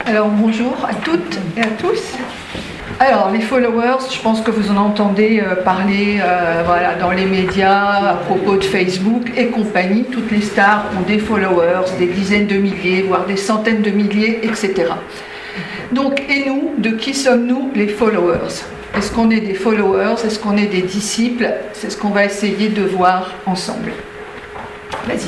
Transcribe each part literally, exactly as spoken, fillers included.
Alors bonjour à toutes et à tous. Alors les followers, je pense que vous en entendez euh, parler euh, voilà, dans les médias à propos de Facebook et compagnie. Toutes les stars ont des followers, des dizaines de milliers, voire des centaines de milliers, et cetera. Donc, et nous, de qui sommes-nous les followers? Est-ce qu'on est des followers? Est-ce qu'on est des disciples? C'est ce qu'on va essayer de voir ensemble. Vas-y.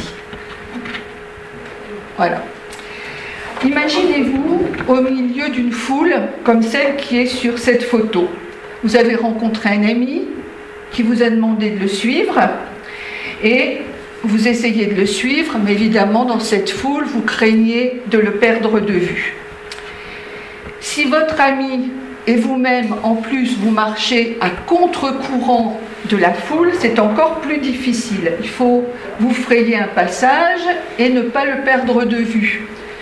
Voilà. Imaginez-vous au milieu d'une foule comme celle qui est sur cette photo. Vous avez rencontré un ami qui vous a demandé de le suivre et vous essayez de le suivre, mais évidemment dans cette foule, vous craignez de le perdre de vue. Si votre ami et vous-même, en plus, vous marchez à contre-courant de la foule, c'est encore plus difficile. Il faut vous frayer un passage et ne pas le perdre de vue.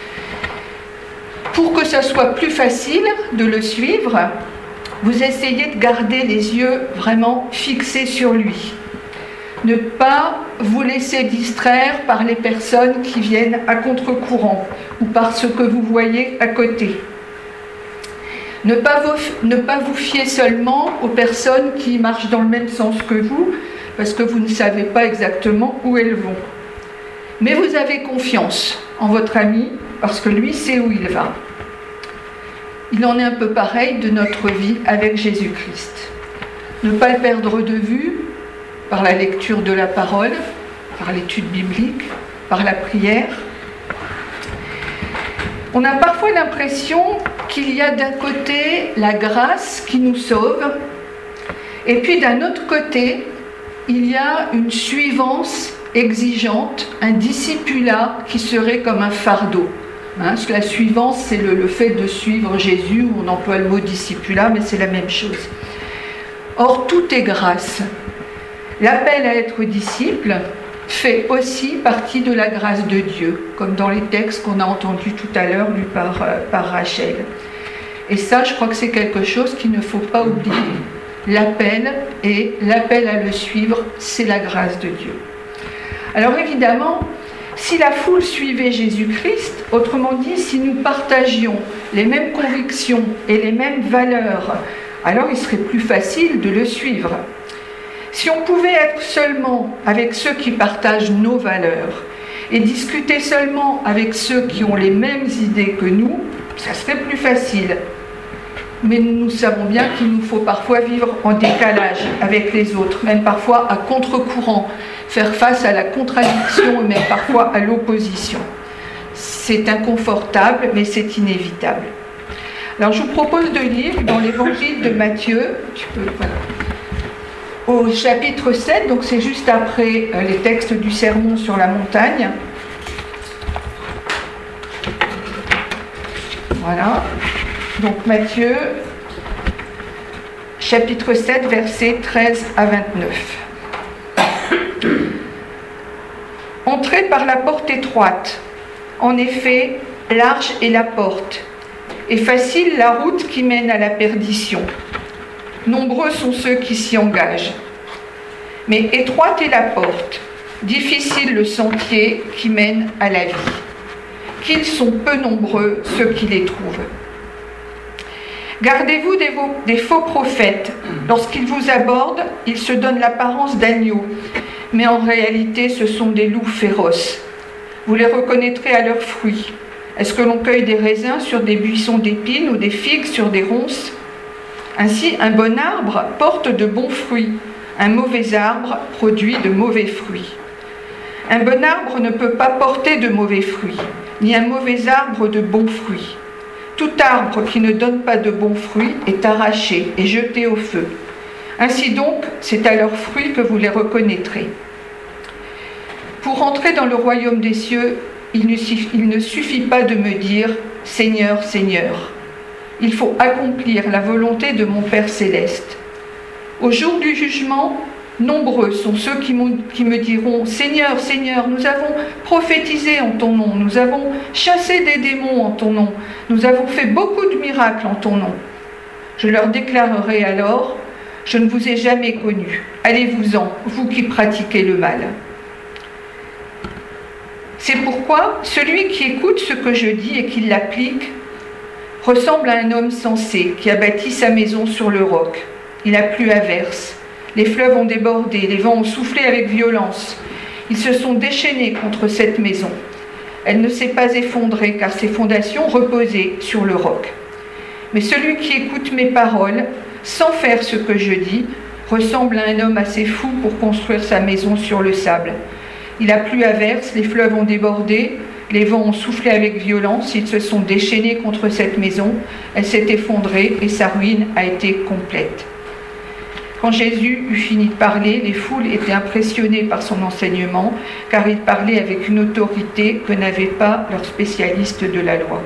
Pour que ça soit plus facile de le suivre, vous essayez de garder les yeux vraiment fixés sur lui. Ne pas vous laisser distraire par les personnes qui viennent à contre-courant ou par ce que vous voyez à côté. Ne pas vous, ne pas vous fier seulement aux personnes qui marchent dans le même sens que vous, parce que vous ne savez pas exactement où elles vont. Mais vous avez confiance en votre ami, parce que lui sait où il va. Il en est un peu pareil de notre vie avec Jésus-Christ. Ne pas le perdre de vue par la lecture de la parole, par l'étude biblique, par la prière. On a parfois l'impression qu'il y a d'un côté la grâce qui nous sauve, et puis d'un autre côté, il y a une suivance exigeante, un discipulat qui serait comme un fardeau. Hein, la suivance, c'est le, le fait de suivre Jésus, où on emploie le mot discipulat, mais c'est la même chose. Or, tout est grâce. L'appel à être disciple fait aussi partie de la grâce de Dieu, comme dans les textes qu'on a entendus tout à l'heure lus par, euh, par Rachel. Et ça, je crois que c'est quelque chose qu'il ne faut pas oublier. L'appel et l'appel à le suivre, c'est la grâce de Dieu. Alors évidemment, si la foule suivait Jésus-Christ, autrement dit, si nous partagions les mêmes convictions et les mêmes valeurs, alors il serait plus facile de le suivre. Si on pouvait être seulement avec ceux qui partagent nos valeurs et discuter seulement avec ceux qui ont les mêmes idées que nous, ça serait plus facile. Mais nous savons bien qu'il nous faut parfois vivre en décalage avec les autres, même parfois à contre-courant, faire face à la contradiction et même parfois à l'opposition. C'est inconfortable, mais c'est inévitable. Alors je vous propose de lire dans l'évangile de Matthieu, tu peux, voilà, au chapitre sept, donc c'est juste après euh, les textes du sermon sur la montagne. Voilà. Donc Matthieu, chapitre sept, versets treize à vingt-neuf. Entrez par la porte étroite. En effet, large est la porte, et facile la route qui mène à la perdition. Nombreux sont ceux qui s'y engagent. Mais étroite est la porte, difficile le sentier qui mène à la vie. Qu'ils sont peu nombreux ceux qui les trouvent. Gardez-vous des, des faux prophètes. Lorsqu'ils vous abordent, ils se donnent l'apparence d'agneaux, mais en réalité ce sont des loups féroces. Vous les reconnaîtrez à leurs fruits. Est-ce que l'on cueille des raisins sur des buissons d'épines ou des figues sur des ronces? Ainsi, un bon arbre porte de bons fruits, un mauvais arbre produit de mauvais fruits. Un bon arbre ne peut pas porter de mauvais fruits, ni un mauvais arbre de bons fruits. Tout arbre qui ne donne pas de bons fruits est arraché et jeté au feu. Ainsi donc, c'est à leurs fruits que vous les reconnaîtrez. Pour entrer dans le royaume des cieux, il ne suffit, il ne suffit pas de me dire « Seigneur, Seigneur ». Il faut accomplir la volonté de mon Père céleste. Au jour du jugement, nombreux sont ceux qui, qui me diront « Seigneur, Seigneur, nous avons prophétisé en ton nom, nous avons chassé des démons en ton nom, nous avons fait beaucoup de miracles en ton nom. » Je leur déclarerai alors « Je ne vous ai jamais connu, allez-vous-en, vous qui pratiquez le mal. » C'est pourquoi celui qui écoute ce que je dis et qui l'applique ressemble à un homme sensé qui a bâti sa maison sur le roc. Il a plu à verse, les fleuves ont débordé, les vents ont soufflé avec violence. Ils se sont déchaînés contre cette maison. Elle ne s'est pas effondrée car ses fondations reposaient sur le roc. Mais celui qui écoute mes paroles, sans faire ce que je dis, ressemble à un homme assez fou pour construire sa maison sur le sable. Il a plu à verse, les fleuves ont débordé, les vents ont soufflé avec violence, ils se sont déchaînés contre cette maison, elle s'est effondrée et sa ruine a été complète. Quand Jésus eut fini de parler, les foules étaient impressionnées par son enseignement, car il parlait avec une autorité que n'avaient pas leurs spécialistes de la loi.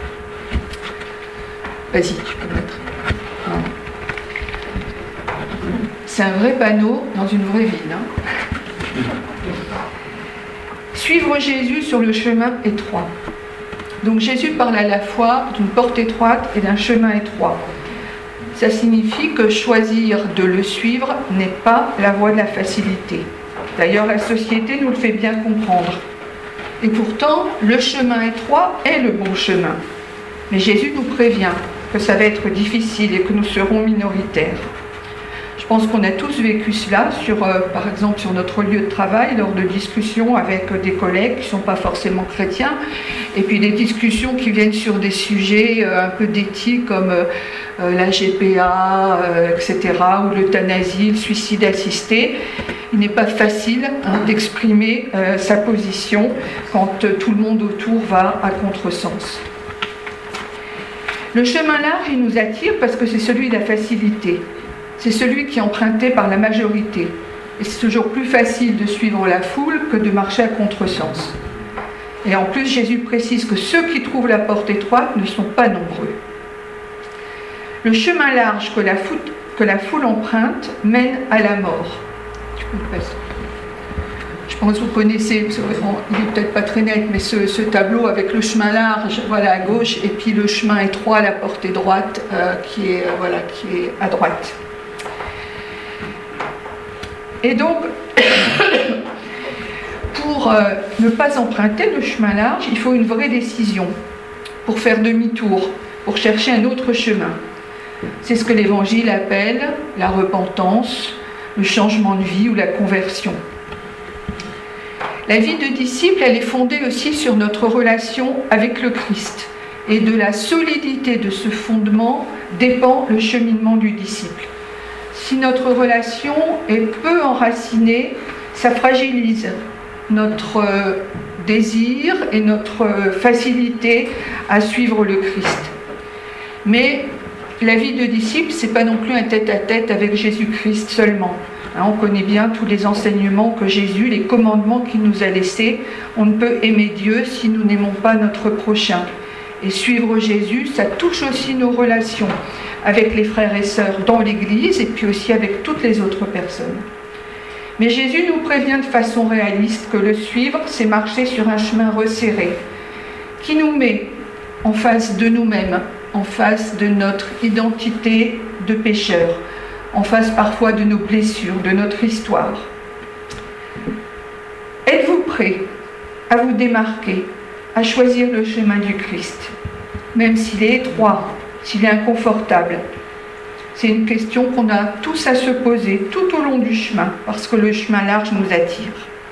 Vas-y, tu peux mettre. Non. C'est un vrai panneau dans une vraie ville. Hein. Suivre Jésus sur le chemin étroit. Donc Jésus parle à la fois d'une porte étroite et d'un chemin étroit. Ça signifie que choisir de le suivre n'est pas la voie de la facilité. D'ailleurs, la société nous le fait bien comprendre. Et pourtant, le chemin étroit est le bon chemin. Mais Jésus nous prévient que ça va être difficile et que nous serons minoritaires. Je pense qu'on a tous vécu cela, sur, euh, par exemple sur notre lieu de travail, lors de discussions avec des collègues qui ne sont pas forcément chrétiens, et puis des discussions qui viennent sur des sujets euh, un peu d'éthique comme euh, la G P A, euh, et cetera, ou l'euthanasie, le suicide assisté. Il n'est pas facile hein, d'exprimer euh, sa position quand euh, tout le monde autour va à contresens. Le chemin large, il nous attire parce que c'est celui de la facilité. C'est celui qui est emprunté par la majorité. Et c'est toujours plus facile de suivre la foule que de marcher à contresens. Et en plus, Jésus précise que ceux qui trouvent la porte étroite ne sont pas nombreux. Le chemin large que la foule, que la foule emprunte mène à la mort. Tu peux le passer. Je pense que vous connaissez, il n'est peut-être pas très net, mais ce, ce tableau avec le chemin large voilà, à gauche et puis le chemin étroit, la porte droite euh, qui, est, euh, voilà, qui est à droite. Et donc, pour euh, ne pas emprunter le chemin large, il faut une vraie décision pour faire demi-tour, pour chercher un autre chemin. C'est ce que l'Évangile appelle la repentance, le changement de vie ou la conversion. La vie de disciple, elle est fondée aussi sur notre relation avec le Christ. Et de la solidité de ce fondement dépend le cheminement du disciple. Si notre relation est peu enracinée, ça fragilise notre désir et notre facilité à suivre le Christ. Mais la vie de disciple, ce n'est pas non plus un tête-à-tête avec Jésus-Christ seulement. On connaît bien tous les enseignements que Jésus, les commandements qu'il nous a laissés. On ne peut aimer Dieu si nous n'aimons pas notre prochain. Et suivre Jésus, ça touche aussi nos relations avec les frères et sœurs dans l'Église et puis aussi avec toutes les autres personnes. Mais Jésus nous prévient de façon réaliste que le suivre, c'est marcher sur un chemin resserré qui nous met en face de nous-mêmes, en face de notre identité de pécheur, en face parfois de nos blessures, de notre histoire. Êtes-vous prêts à vous démarquer, à choisir le chemin du Christ, même s'il est étroit, s'il est inconfortable? C'est une question qu'on a tous à se poser tout au long du chemin, parce que le chemin large nous attire.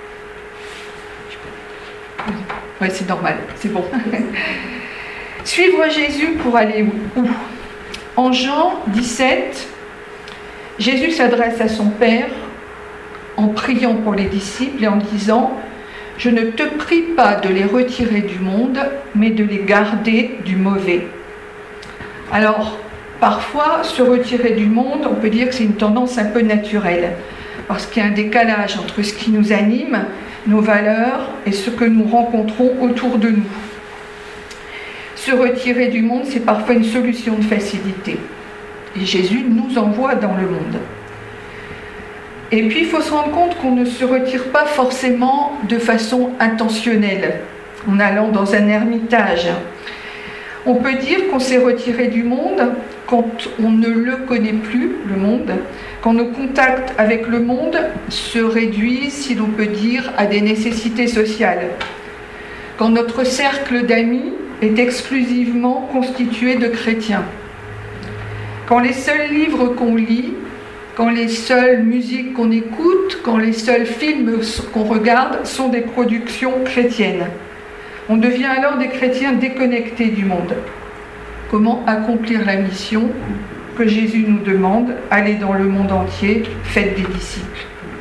Oui, c'est normal, c'est bon. Suivre Jésus pour aller où? En Jean dix-sept, Jésus s'adresse à son Père en priant pour les disciples et en disant « Je ne te prie pas de les retirer du monde, mais de les garder du mauvais. » Alors, parfois, se retirer du monde, on peut dire que c'est une tendance un peu naturelle, parce qu'il y a un décalage entre ce qui nous anime, nos valeurs, et ce que nous rencontrons autour de nous. Se retirer du monde, c'est parfois une solution de facilité. Et Jésus nous envoie dans le monde. Et puis, il faut se rendre compte qu'on ne se retire pas forcément de façon intentionnelle, en allant dans un ermitage. On peut dire qu'on s'est retiré du monde quand on ne le connaît plus, le monde, quand nos contacts avec le monde se réduisent, si l'on peut dire, à des nécessités sociales. Quand notre cercle d'amis est exclusivement constitué de chrétiens. Quand les seuls livres qu'on lit, quand les seules musiques qu'on écoute, quand les seuls films qu'on regarde sont des productions chrétiennes. On devient alors des chrétiens déconnectés du monde. Comment accomplir la mission que Jésus nous demande, allez dans le monde entier, faites des disciples.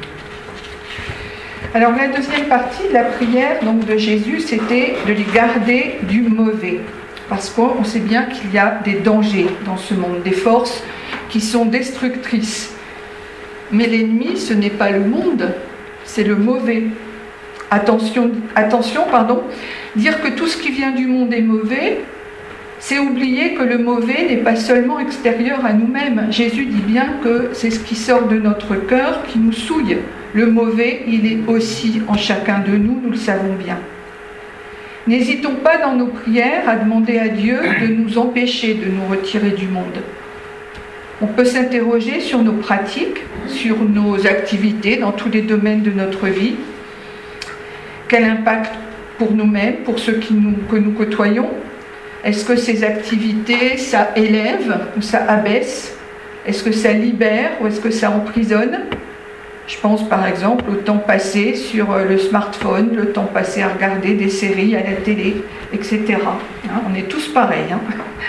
Alors la deuxième partie de la prière donc, de Jésus, c'était de les garder du mauvais. Parce qu'on sait bien qu'il y a des dangers dans ce monde, des forces qui sont destructrices. Mais l'ennemi, ce n'est pas le monde, c'est le mauvais. Attention, attention, pardon, dire que tout ce qui vient du monde est mauvais, c'est oublier que le mauvais n'est pas seulement extérieur à nous-mêmes. Jésus dit bien que c'est ce qui sort de notre cœur qui nous souille. Le mauvais, il est aussi en chacun de nous, nous le savons bien. N'hésitons pas dans nos prières à demander à Dieu de nous empêcher de nous retirer du monde. On peut s'interroger sur nos pratiques, sur nos activités dans tous les domaines de notre vie. Quel impact pour nous-mêmes, pour ceux qui nous, que nous côtoyons? Est-ce que ces activités, ça élève ou ça abaisse? Est-ce que ça libère ou est-ce que ça emprisonne? Je pense par exemple au temps passé sur le smartphone, le temps passé à regarder des séries à la télé, et cetera. Hein, on est tous pareils. Hein.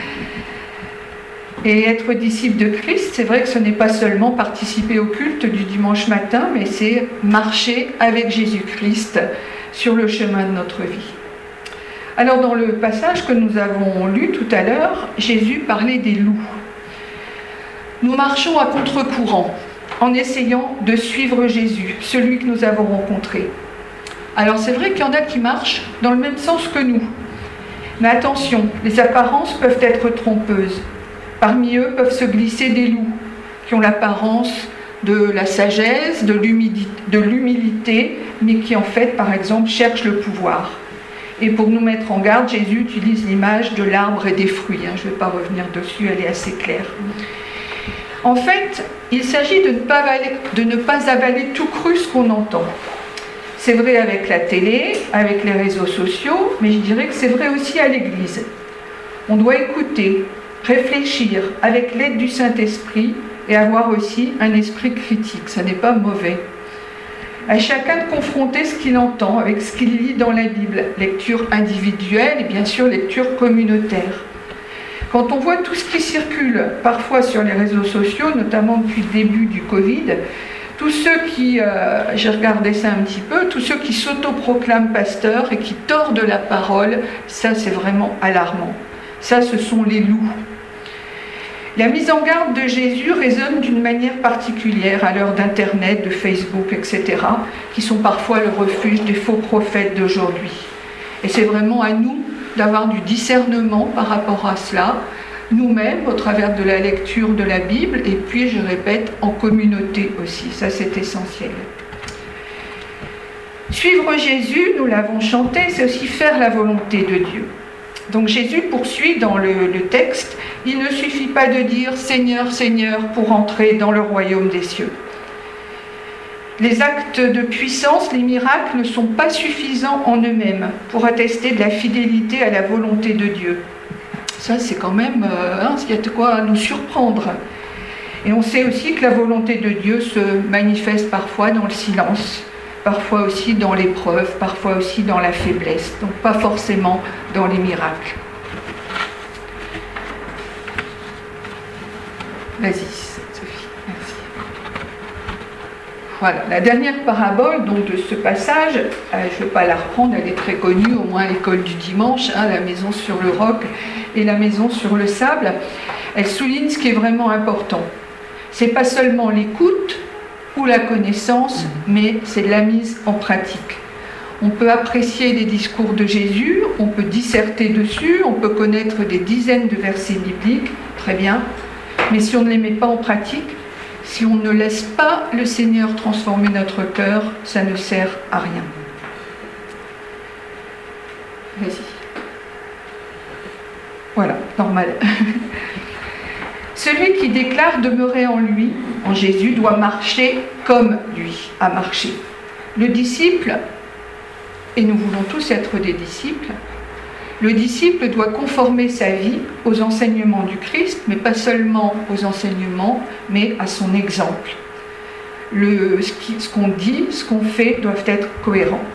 Et être disciple de Christ, c'est vrai que ce n'est pas seulement participer au culte du dimanche matin, mais c'est marcher avec Jésus-Christ sur le chemin de notre vie. Alors dans le passage que nous avons lu tout à l'heure, Jésus parlait des loups. Nous marchons à contre-courant en essayant de suivre Jésus, celui que nous avons rencontré. Alors c'est vrai qu'il y en a qui marchent dans le même sens que nous. Mais attention, les apparences peuvent être trompeuses. Parmi eux peuvent se glisser des loups qui ont l'apparence de la sagesse, de l'humilité, mais qui en fait, par exemple, cherchent le pouvoir. Et pour nous mettre en garde, Jésus utilise l'image de l'arbre et des fruits. Je ne vais pas revenir dessus, elle est assez claire. En fait, il s'agit de ne pas avaler, de ne pas avaler tout cru ce qu'on entend. C'est vrai avec la télé, avec les réseaux sociaux, mais je dirais que c'est vrai aussi à l'Église. On doit écouter, réfléchir avec l'aide du Saint-Esprit et avoir aussi un esprit critique. Ça n'est pas mauvais. À chacun de confronter ce qu'il entend avec ce qu'il lit dans la Bible. Lecture individuelle et bien sûr lecture communautaire. Quand on voit tout ce qui circule parfois sur les réseaux sociaux, notamment depuis le début du Covid, tous ceux qui, euh, j'ai regardé ça un petit peu, tous ceux qui s'autoproclament pasteurs et qui tordent la parole, ça c'est vraiment alarmant. Ça, ce sont les loups. La mise en garde de Jésus résonne d'une manière particulière à l'heure d'Internet, de Facebook, et cetera, qui sont parfois le refuge des faux prophètes d'aujourd'hui. Et c'est vraiment à nous d'avoir du discernement par rapport à cela, nous-mêmes, au travers de la lecture de la Bible, et puis, je répète, en communauté aussi. Ça, c'est essentiel. Suivre Jésus, nous l'avons chanté, c'est aussi faire la volonté de Dieu. Donc Jésus poursuit dans le, le texte, il ne suffit pas de dire « Seigneur, Seigneur » pour entrer dans le royaume des cieux. Les actes de puissance, les miracles ne sont pas suffisants en eux-mêmes pour attester de la fidélité à la volonté de Dieu. Ça, c'est quand même, euh, hein, il y a de quoi nous surprendre. Et on sait aussi que la volonté de Dieu se manifeste parfois dans le silence, parfois aussi dans l'épreuve, parfois aussi dans la faiblesse, donc pas forcément dans les miracles. Vas-y, Sophie, merci. Voilà, la dernière parabole donc, de ce passage, euh, je ne vais pas la reprendre, elle est très connue, au moins à l'école du dimanche, hein, la maison sur le roc et la maison sur le sable. Elle souligne ce qui est vraiment important. Ce n'est pas seulement l'écoute, ou la connaissance, mais c'est la mise en pratique. On peut apprécier les discours de Jésus, on peut disserter dessus, on peut connaître des dizaines de versets bibliques, très bien, mais si on ne les met pas en pratique, si on ne laisse pas le Seigneur transformer notre cœur, ça ne sert à rien. Vas-y. Voilà, normal. Celui qui déclare demeurer en lui, en Jésus, doit marcher comme lui a marché. Le disciple, et nous voulons tous être des disciples, Le disciple doit conformer sa vie aux enseignements du Christ, mais pas seulement aux enseignements, mais à son exemple. Le, ce, qui, ce qu'on dit, ce qu'on fait doivent être cohérents.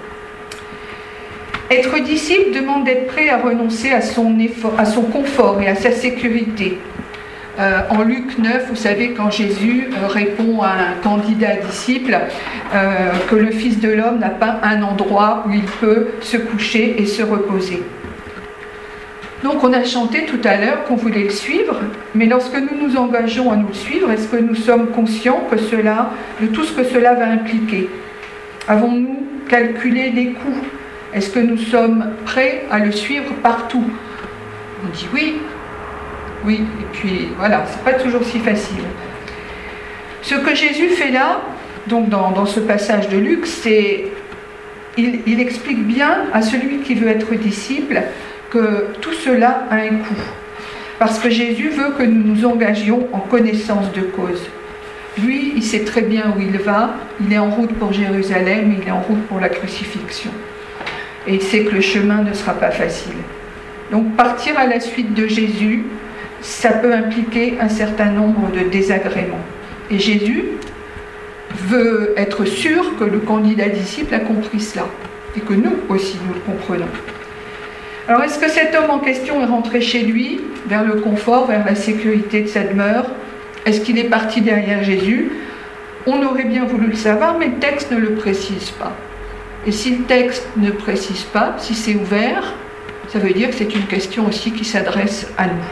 Être disciple demande d'être prêt à renoncer à son, effort, à son confort et à sa sécurité. Euh, en Luc neuf, vous savez, quand Jésus euh, répond à un candidat disciple euh, que le Fils de l'homme n'a pas un endroit où il peut se coucher et se reposer. Donc on a chanté tout à l'heure qu'on voulait le suivre, mais lorsque nous nous engageons à nous le suivre, est-ce que nous sommes conscients que cela, de tout ce que cela va impliquer? Avons-nous calculé les coûts? Est-ce que nous sommes prêts à le suivre partout? On dit oui, oui, et puis voilà, c'est pas toujours si facile. Ce que Jésus fait là, donc dans, dans ce passage de Luc, c'est il, il explique bien à celui qui veut être disciple que tout cela a un coût. Parce que Jésus veut que nous nous engagions en connaissance de cause. Lui, il sait très bien où il va, il est en route pour Jérusalem, il est en route pour la crucifixion. Et il sait que le chemin ne sera pas facile. Donc partir à la suite de Jésus, ça peut impliquer un certain nombre de désagréments. Et Jésus veut être sûr que le candidat disciple a compris cela, et que nous aussi nous le comprenons. Alors est-ce que cet homme en question est rentré chez lui, vers le confort, vers la sécurité de sa demeure? Est-ce qu'il est parti derrière Jésus? On aurait bien voulu le savoir, mais le texte ne le précise pas. Et si le texte ne précise pas, si c'est ouvert, ça veut dire que c'est une question aussi qui s'adresse à nous.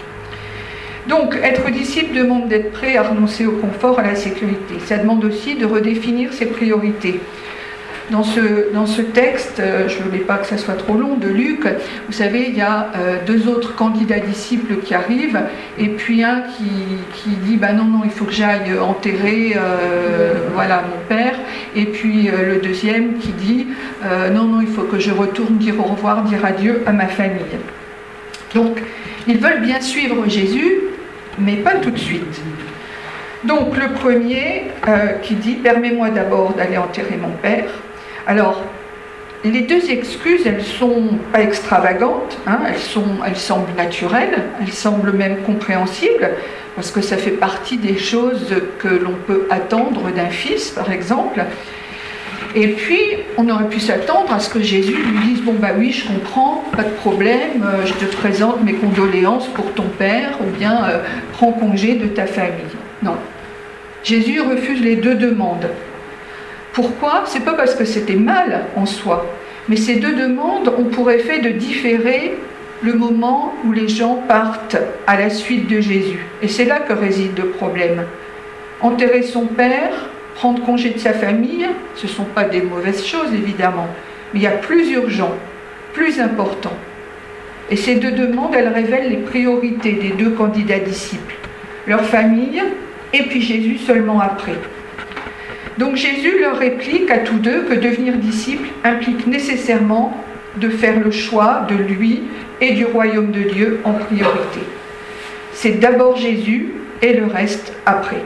Donc, être disciple demande d'être prêt à renoncer au confort, à la sécurité. Ça demande aussi de redéfinir ses priorités. Dans ce, dans ce texte, je ne voulais pas que ça soit trop long, de Luc, vous savez, il y a euh, deux autres candidats disciples qui arrivent, et puis un qui, qui dit bah non, non, il faut que j'aille enterrer euh, voilà, mon père, et puis euh, le deuxième qui dit euh, non, non, il faut que je retourne dire au revoir, dire adieu à ma famille. Donc, ils veulent bien suivre Jésus, mais pas tout de suite. Donc, le premier euh, qui dit permets-moi d'abord d'aller enterrer mon père. Alors, les deux excuses, elles ne sont pas extravagantes, hein, elles, sont, elles semblent naturelles, elles semblent même compréhensibles, parce que ça fait partie des choses que l'on peut attendre d'un fils, par exemple. Et puis, on aurait pu s'attendre à ce que Jésus lui dise « Bon, bah oui, je comprends, pas de problème, euh, je te présente mes condoléances pour ton père, ou bien euh, prends congé de ta famille. » Non. Jésus refuse les deux demandes. Pourquoi? C'est pas parce que c'était mal en soi, mais ces deux demandes ont pour effet de différer le moment où les gens partent à la suite de Jésus. Et c'est là que réside le problème. Enterrer son père, prendre congé de sa famille, ce ne sont pas des mauvaises choses évidemment, mais il y a plus urgent, plus important. Et ces deux demandes, elles révèlent les priorités des deux candidats disciples, leur famille et puis Jésus seulement après. Donc Jésus leur réplique à tous deux que devenir disciple implique nécessairement de faire le choix de lui et du royaume de Dieu en priorité. C'est d'abord Jésus et le reste après.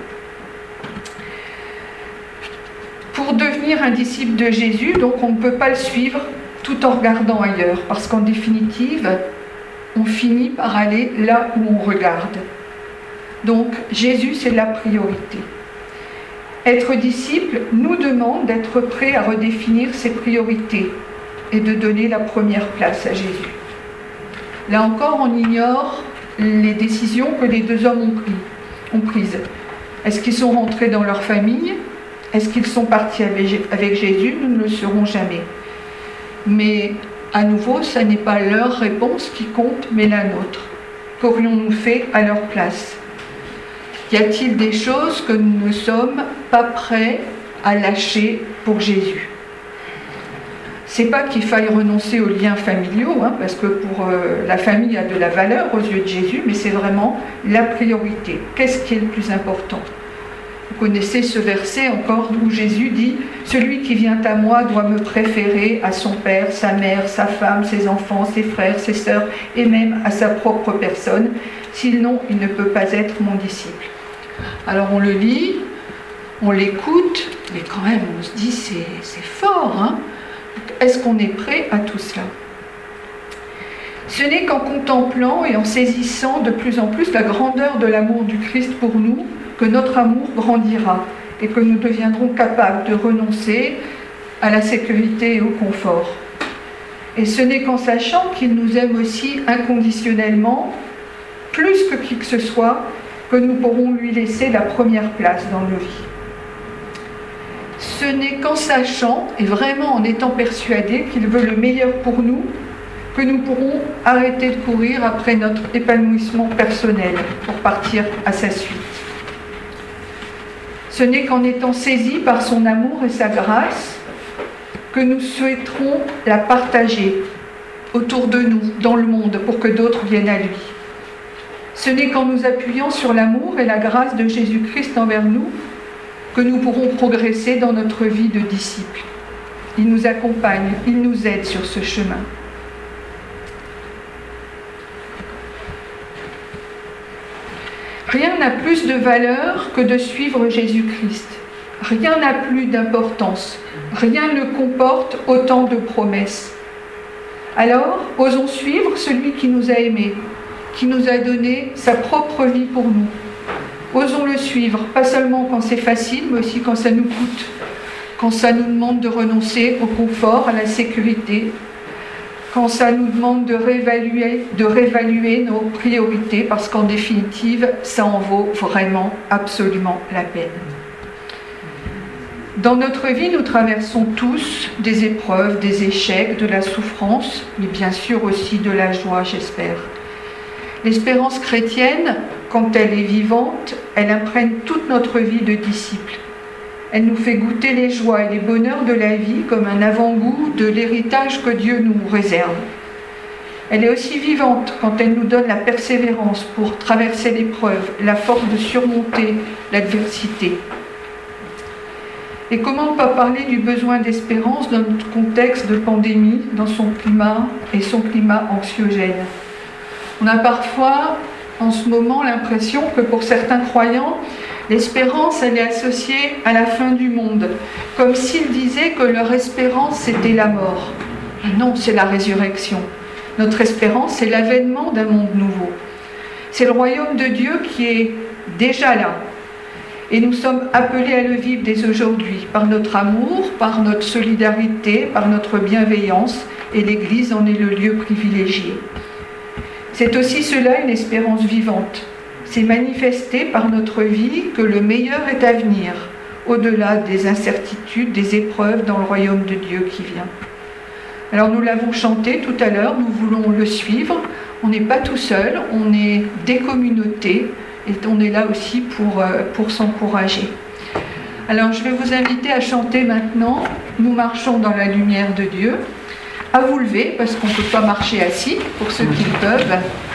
Pour devenir un disciple de Jésus, donc on ne peut pas le suivre tout en regardant ailleurs, parce qu'en définitive, on finit par aller là où on regarde. Donc Jésus, c'est la priorité. Être disciple nous demande d'être prêt à redéfinir ses priorités et de donner la première place à Jésus. Là encore, on ignore les décisions que les deux hommes ont, pris, ont prises. Est-ce qu'ils sont rentrés dans leur famille? Est-ce qu'ils sont partis avec Jésus? Nous ne le saurons jamais. Mais à nouveau, ce n'est pas leur réponse qui compte, mais la nôtre. Qu'aurions-nous fait à leur place? Y a-t-il des choses que nous ne sommes pas prêts à lâcher pour Jésus? C'est pas qu'il faille renoncer aux liens familiaux, hein, parce que pour euh, la famille a de la valeur aux yeux de Jésus, mais c'est vraiment la priorité. Qu'est-ce qui est le plus important? Vous connaissez ce verset encore où Jésus dit « Celui qui vient à moi doit me préférer à son père, sa mère, sa femme, ses enfants, ses frères, ses sœurs, et même à sa propre personne. Sinon, il ne peut pas être mon disciple. » Alors on le lit, on l'écoute, mais quand même on se dit c'est, c'est fort, hein? Est-ce qu'on est prêt à tout cela? Ce n'est qu'en contemplant et en saisissant de plus en plus la grandeur de l'amour du Christ pour nous que notre amour grandira et que nous deviendrons capables de renoncer à la sécurité et au confort. Et ce n'est qu'en sachant qu'il nous aime aussi inconditionnellement, plus que qui que ce soit, que nous pourrons lui laisser la première place dans nos vies. Ce n'est qu'en sachant et vraiment en étant persuadés qu'il veut le meilleur pour nous que nous pourrons arrêter de courir après notre épanouissement personnel pour partir à sa suite. Ce n'est qu'en étant saisis par son amour et sa grâce que nous souhaiterons la partager autour de nous, dans le monde, pour que d'autres viennent à lui. Ce n'est qu'en nous appuyant sur l'amour et la grâce de Jésus-Christ envers nous que nous pourrons progresser dans notre vie de disciples. Il nous accompagne, il nous aide sur ce chemin. Rien n'a plus de valeur que de suivre Jésus-Christ. Rien n'a plus d'importance. Rien ne comporte autant de promesses. Alors, osons suivre celui qui nous a aimés, qui nous a donné sa propre vie pour nous. Osons le suivre, pas seulement quand c'est facile, mais aussi quand ça nous coûte, quand ça nous demande de renoncer au confort, à la sécurité, quand ça nous demande de réévaluer, de réévaluer nos priorités, parce qu'en définitive, ça en vaut vraiment absolument la peine. Dans notre vie, nous traversons tous des épreuves, des échecs, de la souffrance, mais bien sûr aussi de la joie, j'espère. L'espérance chrétienne, quand elle est vivante, elle imprègne toute notre vie de disciples. Elle nous fait goûter les joies et les bonheurs de la vie comme un avant-goût de l'héritage que Dieu nous réserve. Elle est aussi vivante quand elle nous donne la persévérance pour traverser l'épreuve, la force de surmonter l'adversité. Et comment ne pas parler du besoin d'espérance dans notre contexte de pandémie, dans son climat et son climat anxiogène. On a parfois, en ce moment, l'impression que pour certains croyants, l'espérance, elle est associée à la fin du monde, comme s'ils disaient que leur espérance, c'était la mort. Non, c'est la résurrection. Notre espérance, c'est l'avènement d'un monde nouveau. C'est le royaume de Dieu qui est déjà là. Et nous sommes appelés à le vivre dès aujourd'hui, par notre amour, par notre solidarité, par notre bienveillance, et l'Église en est le lieu privilégié. C'est aussi cela une espérance vivante. C'est manifester par notre vie que le meilleur est à venir, au-delà des incertitudes, des épreuves dans le royaume de Dieu qui vient. Alors nous l'avons chanté tout à l'heure, nous voulons le suivre. On n'est pas tout seul, on est des communautés et on est là aussi pour, pour s'encourager. Alors je vais vous inviter à chanter maintenant « Nous marchons dans la lumière de Dieu ». À vous lever, parce qu'on ne peut pas marcher assis, pour ceux qui le peuvent.